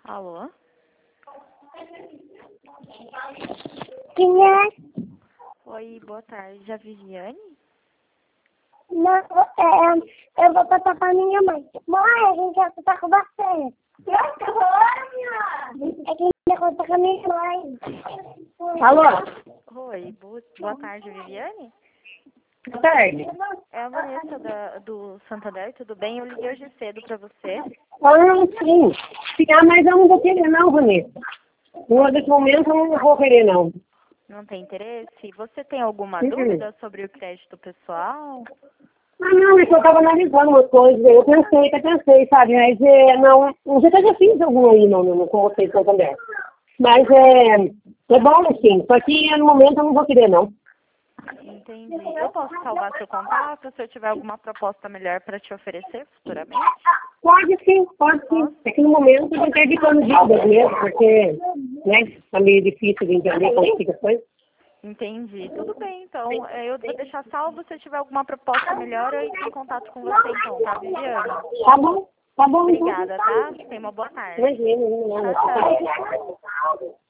Alô? Quem é? Oi, boa tarde. A Viviane? Não, eu vou passar pra minha mãe. Mãe, a gente quer contar com você. É que a gente quer contar com a minha mãe. Alô? Oi, boa tarde, Viviane? Boa tarde. É a Vanessa do Santander, tudo bem? Eu liguei hoje cedo pra você. Sim. Mas eu não vou querer não, Vanessa. Nesse momento eu não vou querer não. Não tem interesse? Você tem alguma dúvida sobre o crédito pessoal? Não, é que eu estava analisando umas coisas, eu pensei, sabe, mas não sei se eu já fiz algum aí com vocês também. Mas é bom sim, só que no momento eu não vou querer não. Entendi. Eu posso salvar seu contato se eu tiver alguma proposta melhor para te oferecer futuramente? Pode sim. É que no momento eu estou evitando dívidas mesmo, porque, né, tá meio difícil de entender como fica as coisas. Entendi. Tudo bem, então. Eu vou deixar salvo. Se eu tiver alguma proposta melhor, eu entro em contato com você, então, tá, Viviane? Tá bom. Obrigada, tá? Tenha uma boa tarde. Imagina, Tchau, tchau.